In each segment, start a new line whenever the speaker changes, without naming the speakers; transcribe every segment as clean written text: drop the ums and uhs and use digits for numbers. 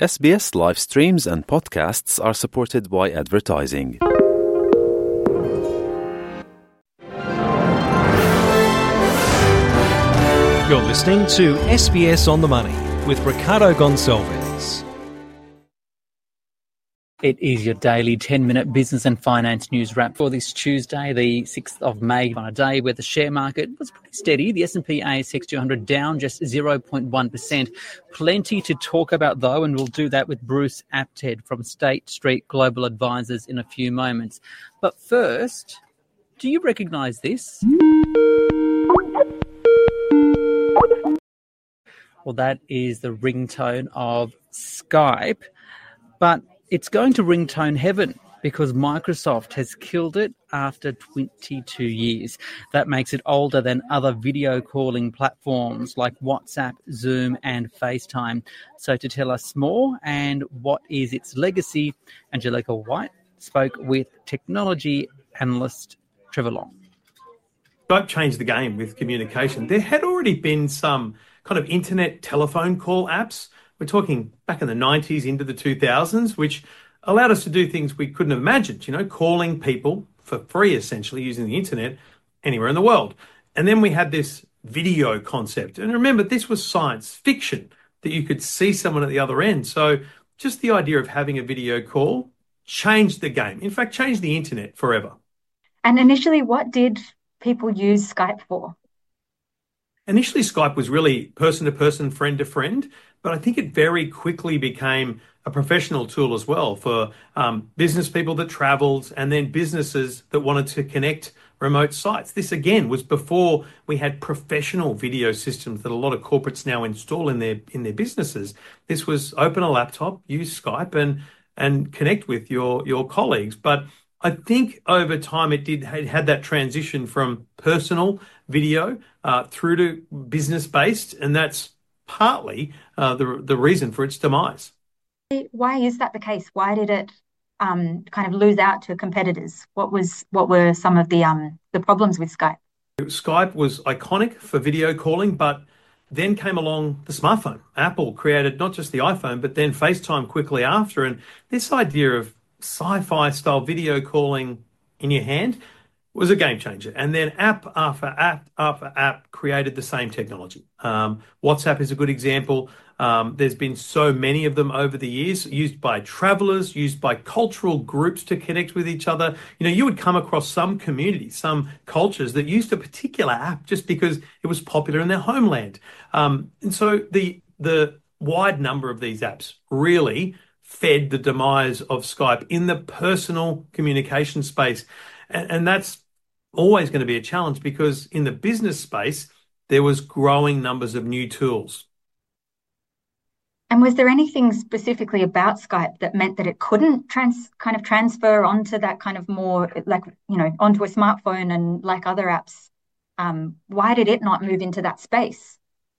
SBS live streams and podcasts are supported by advertising.
You're listening to SBS On The Money with Ricardo Gonçalves.
It is your daily 10-minute business and finance news wrap for this Tuesday, the 6th of May, on a day where the share market was pretty steady. The S&P ASX 200 down just 0.1%. Plenty to talk about, though, and we'll do that with Bruce Apted from State Street Global Advisors in a few moments. But first, do you recognise this? Well, that is the ringtone of Skype, but it's going to ringtone heaven because Microsoft has killed it after 22 years. That makes it older than other video calling platforms like WhatsApp, Zoom and FaceTime. So to tell us more and what is its legacy, Angelica White spoke with technology analyst Trevor Long.
Skype changed the game with communication. There had already been some kind of internet telephone call apps. We're talking back in the 90s into the 2000s, which allowed us to do things we couldn't have imagined, calling people for free, essentially, using the internet anywhere in the world. And then we had this video concept. And remember, this was science fiction, that you could see someone at the other end. So just the idea of having a video call changed the game. In fact, changed the internet forever.
And initially, what did people use Skype for?
Initially, Skype was really person-to-person, friend-to-friend, but I think it very quickly became a professional tool as well for business people that travelled and then businesses that wanted to connect remote sites. This, again, was before we had professional video systems that a lot of corporates now install in their businesses. This was open a laptop, use Skype and connect with your colleagues. But I think over time it had that transition from personal video through to business-based, and that's partly the reason for its demise.
Why is that the case? Why did it kind of lose out to competitors? What were some of the problems with Skype?
Skype was iconic for video calling, but then came along the smartphone. Apple created not just the iPhone, but then FaceTime quickly after, and this idea of sci-fi style video calling in your hand was a game changer. And then app after app after app created the same technology. WhatsApp is a good example. There's been so many of them over the years, used by travelers, used by cultural groups to connect with each other. You would come across some communities, some cultures that used a particular app just because it was popular in their homeland. And so the wide number of these apps really fed the demise of Skype in the personal communication space. And that's always going to be a challenge because in the business space, there was growing numbers of new tools.
And was there anything specifically about Skype that meant that it couldn't transfer onto that kind of more onto a smartphone and like other apps? Why did it not move into that space?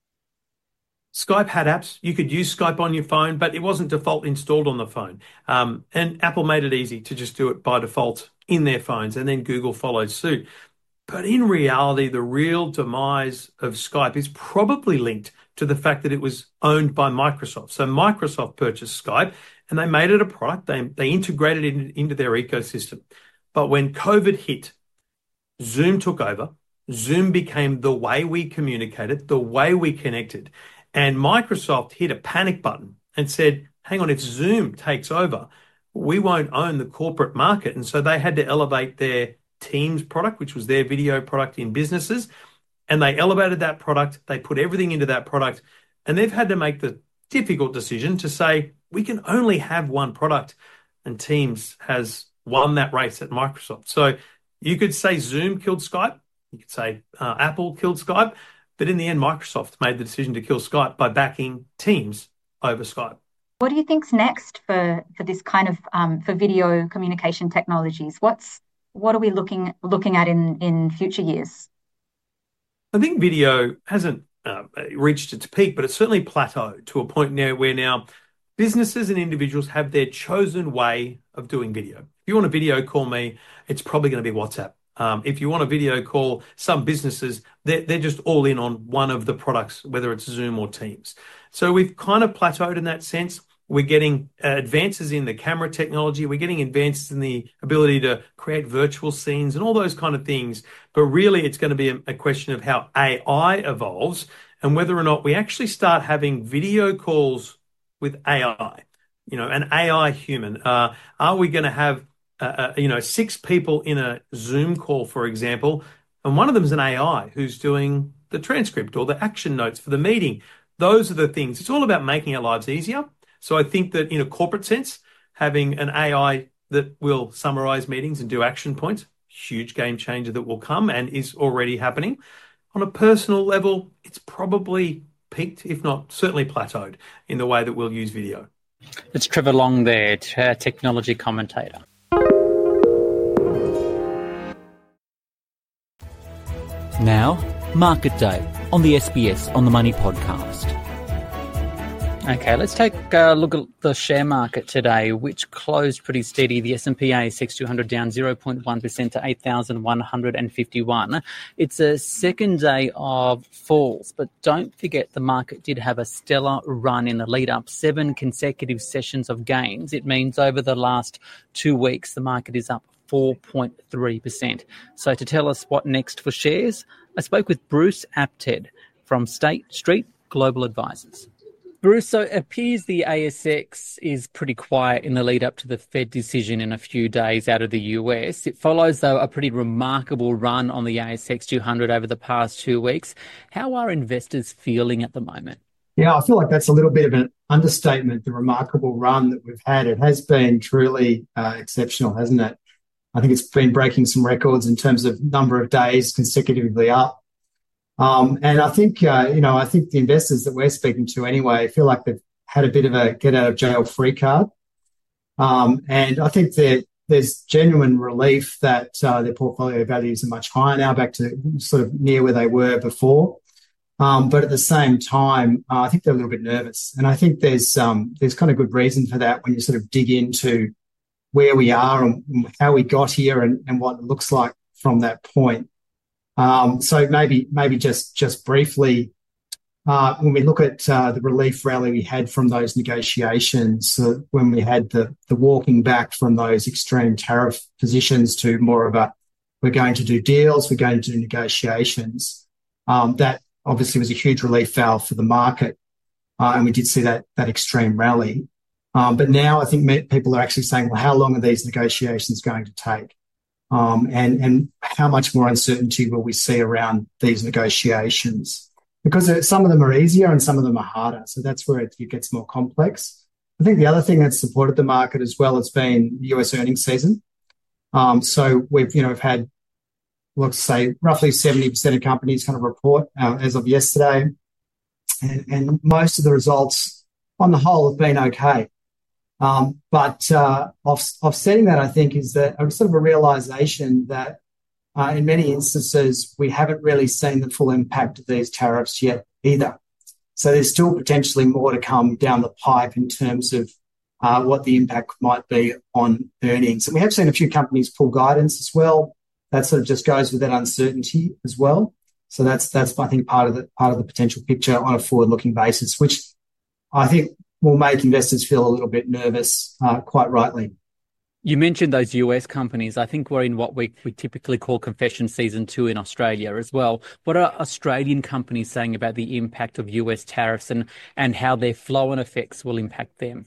Skype had apps. You could use Skype on your phone, but it wasn't default installed on the phone. And Apple made it easy to just do it by default in their phones, and then Google followed suit. But in reality, the real demise of Skype is probably linked to the fact that it was owned by Microsoft. So Microsoft purchased Skype and they made it a product. They integrated it into their ecosystem. But when COVID hit, Zoom took over. Zoom became the way we communicated, the way we connected. And Microsoft hit a panic button and said, hang on, if Zoom takes over, we won't own the corporate market. And so they had to elevate their Teams product, which was their video product in businesses. And they elevated that product. They put everything into that product. And they've had to make the difficult decision to say, we can only have one product. And Teams has won that race at Microsoft. So you could say Zoom killed Skype. You could say Apple killed Skype. But in the end, Microsoft made the decision to kill Skype by backing Teams over Skype.
What do you think's next for this kind of for video communication technologies? What are we looking at in future years?
I think video hasn't reached its peak, but it's certainly plateaued to a point now where businesses and individuals have their chosen way of doing video. If you want to video call me, it's probably going to be WhatsApp. If you want a video call, some businesses, they're just all in on one of the products, whether it's Zoom or Teams. So we've kind of plateaued in that sense. We're getting advances in the camera technology. We're getting advances in the ability to create virtual scenes and all those kind of things. But really, it's going to be a question of how AI evolves and whether or not we actually start having video calls with AI, an AI human. Are we going to have, 6 people in a Zoom call, for example, and one of them is an AI who's doing the transcript or the action notes for the meeting? Those are the things. It's all about making our lives easier. So I think that in a corporate sense, having an AI that will summarize meetings and do action points, huge game changer that will come and is already happening. On a personal level, it's probably peaked, if not certainly plateaued, in the way that we'll use video.
It's Trevor Long there, technology commentator.
Now, Market Day on the SBS On The Money podcast.
Okay, let's take a look at the share market today, which closed pretty steady. The S&P ASX 200 down 0.1% to 8,151. It's a second day of falls, but don't forget the market did have a stellar run in the lead up, 7 consecutive sessions of gains. It means over the last 2 weeks, the market is up 4.3%. So to tell us what next for shares, I spoke with Bruce Apted from State Street Global Advisors. Bruce, so it appears the ASX is pretty quiet in the lead up to the Fed decision in a few days out of the US. It follows, though, a pretty remarkable run on the ASX 200 over the past 2 weeks. How are investors feeling at the moment?
Yeah, I feel like that's a little bit of an understatement, the remarkable run that we've had. It has been truly exceptional, hasn't it? I think it's been breaking some records in terms of number of days consecutively up. And I think, I think the investors that we're speaking to anyway feel like they've had a bit of a get-out-of-jail-free card. And I think there's genuine relief that their portfolio values are much higher now, back to sort of near where they were before. But at the same time, I think they're a little bit nervous. And I think there's kind of good reason for that when you sort of dig into where we are and how we got here and what it looks like from that point. So maybe just briefly, when we look at the relief rally we had from those negotiations, when we had the walking back from those extreme tariff positions to more of a, we're going to do deals, we're going to do negotiations, that obviously was a huge relief valve for the market, and we did see that extreme rally. But now I think people are actually saying, well, how long are these negotiations going to take? And how much more uncertainty will we see around these negotiations? Because some of them are easier and some of them are harder. So that's where it gets more complex. I think the other thing that's supported the market as well has been the US earnings season. So we've had, let's say, roughly 70% of companies kind of report as of yesterday. And most of the results on the whole have been okay. But offsetting that, I think, is that sort of a realization that in many instances, we haven't really seen the full impact of these tariffs yet either. So there's still potentially more to come down the pipe in terms of what the impact might be on earnings. And we have seen a few companies pull guidance as well. That sort of just goes with that uncertainty as well. So that's I think part of the potential picture on a forward-looking basis, which I think will make investors feel a little bit nervous, quite rightly.
You mentioned those US companies. I think we're in what we typically call confession season 2 in Australia as well. What are Australian companies saying about the impact of US tariffs and how their flow-on effects will impact them?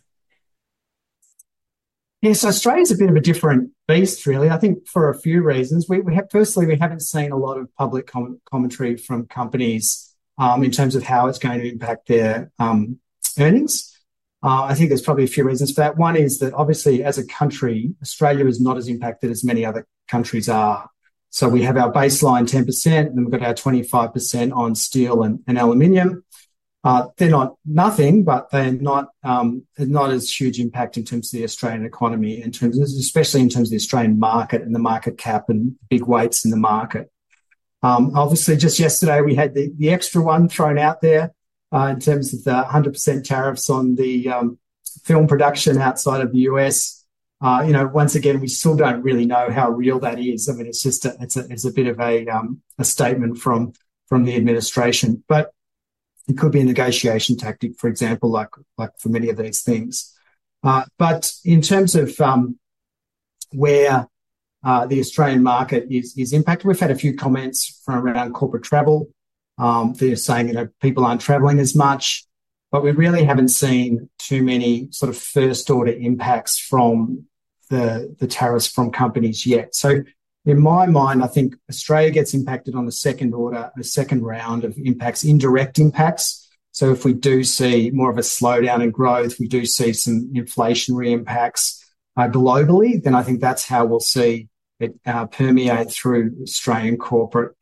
Yes, Australia's a bit of a different beast, really. I think for a few reasons. We haven't seen a lot of public commentary from companies in terms of how it's going to impact their earnings. I think there's probably a few reasons for that. One is that obviously as a country, Australia is not as impacted as many other countries are. So we have our baseline 10%, and then we've got our 25% on steel and aluminium. They're not nothing, but they're not as huge impact in terms of the Australian economy, especially in terms of the Australian market and the market cap and big weights in the market. Obviously, just yesterday we had the extra one thrown out there. In terms of the 100% tariffs on the film production outside of the US, once again, we still don't really know how real that is. I mean, it's just it's a bit of a statement from the administration, but it could be a negotiation tactic, for example, like for many of these things. But in terms of where the Australian market is impacted, we've had a few comments from around corporate travel. They're saying, people aren't travelling as much, but we really haven't seen too many sort of first-order impacts from the tariffs from companies yet. So in my mind, I think Australia gets impacted on the second round of impacts, indirect impacts. So if we do see more of a slowdown in growth, we do see some inflationary impacts globally, then I think that's how we'll see it permeate through Australian corporates.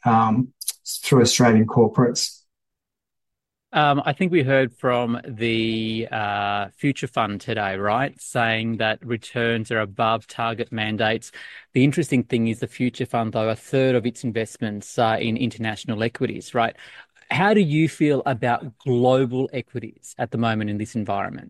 I think we heard from the Future Fund today, right, saying that returns are above target mandates. The interesting thing is the Future Fund, though, a third of its investments are in international equities, right? How do you feel about global equities at the moment in this environment?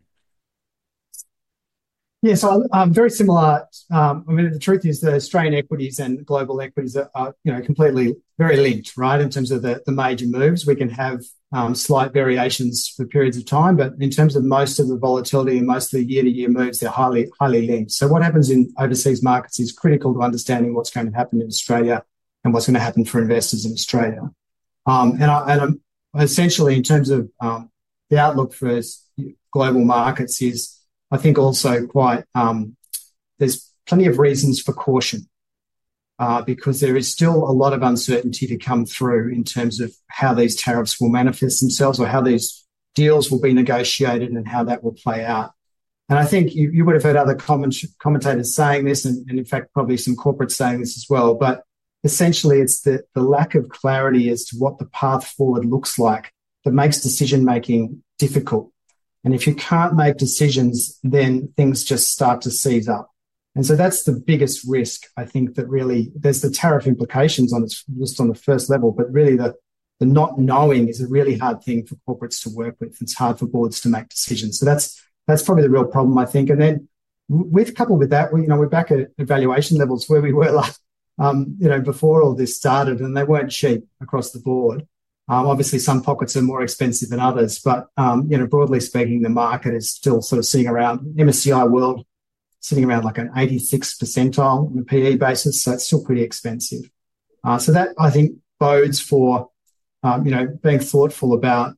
Yeah, so very similar. The truth is the Australian equities and global equities are completely very linked, right? In terms of the major moves, we can have slight variations for periods of time, but in terms of most of the volatility and most of the year-to-year moves, they're highly linked. So what happens in overseas markets is critical to understanding what's going to happen in Australia and what's going to happen for investors in Australia. And essentially, in terms of the outlook for global markets is, I think, also quite, there's plenty of reasons for caution because there is still a lot of uncertainty to come through in terms of how these tariffs will manifest themselves or how these deals will be negotiated and how that will play out. And I think you would have heard other commentators saying this, and in fact, probably some corporates saying this as well, but essentially it's the lack of clarity as to what the path forward looks like that makes decision-making difficult. And if you can't make decisions, then things just start to seize up. And so that's the biggest risk, I think, that really there's the tariff implications on it's just on the first level, but really the not knowing is a really hard thing for corporates to work with. It's hard for boards to make decisions. So that's probably the real problem, I think. And then coupled with that, we're back at valuation levels where we were before all this started, and they weren't cheap across the board. Obviously, some pockets are more expensive than others, but, broadly speaking, the market is still sort of sitting around MSCI World, sitting around like an 86th percentile on a PE basis. So it's still pretty expensive. So that, I think, bodes for, being thoughtful about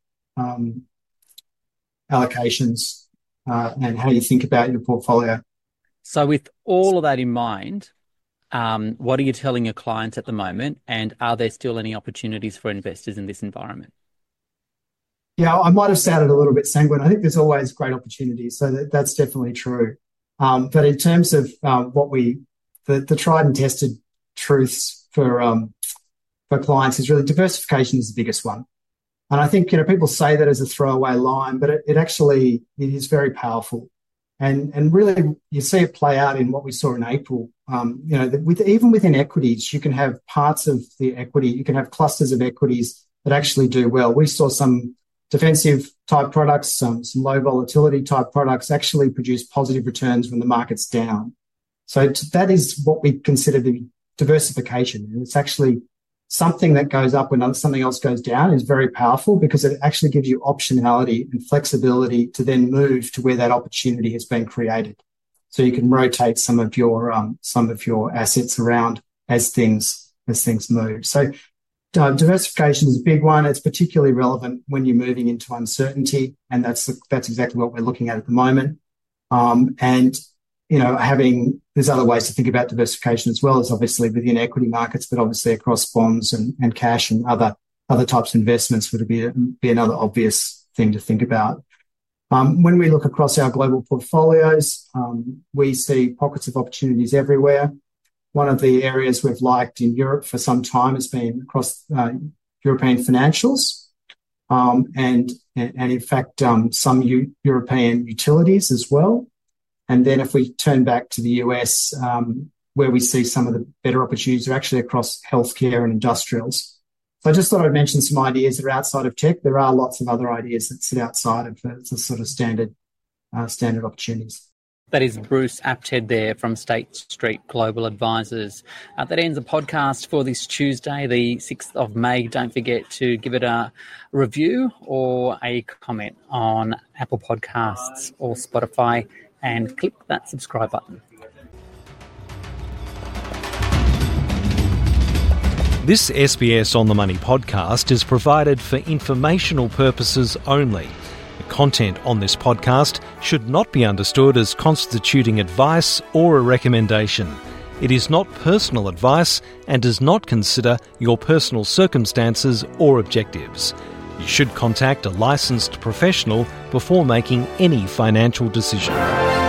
allocations and how you think about your portfolio.
So with all of that in mind, what are you telling your clients at the moment, and are there still any opportunities for investors in this environment?
Yeah, I might have sounded a little bit sanguine. I think there's always great opportunities, so that's definitely true. But in terms of the tried and tested truths for clients is really diversification is the biggest one. And I think, people say that as a throwaway line, but it actually is very powerful. And really, you see it play out in what we saw in April. Even within equities, you can have parts of the equity, you can have clusters of equities that actually do well. We saw some defensive type products, some low volatility type products actually produce positive returns when the market's down. So that is what we consider to be diversification. And it's actually something that goes up when something else goes down is very powerful because it actually gives you optionality and flexibility to then move to where that opportunity has been created. So you can rotate some of your assets around as things move. So diversification is a big one. It's particularly relevant when you're moving into uncertainty, and that's exactly what we're looking at the moment. There's other ways to think about diversification as well as obviously within equity markets, but obviously across bonds and cash and other types of investments would be another obvious thing to think about. When we look across our global portfolios, we see pockets of opportunities everywhere. One of the areas we've liked in Europe for some time has been across European financials, and in fact some European utilities as well. And then if we turn back to the US, where we see some of the better opportunities are actually across healthcare and industrials. So I just thought I'd mention some ideas that are outside of tech. There are lots of other ideas that sit outside of the sort of standard opportunities.
That is Bruce Apted there from State Street Global Advisors. That ends the podcast for this Tuesday, the 6th of May. Don't forget to give it a review or a comment on Apple Podcasts or Spotify and click that subscribe button.
This SBS On The Money podcast is provided for informational purposes only. The content on this podcast should not be understood as constituting advice or a recommendation. It is not personal advice and does not consider your personal circumstances or objectives. You should contact a licensed professional before making any financial decision.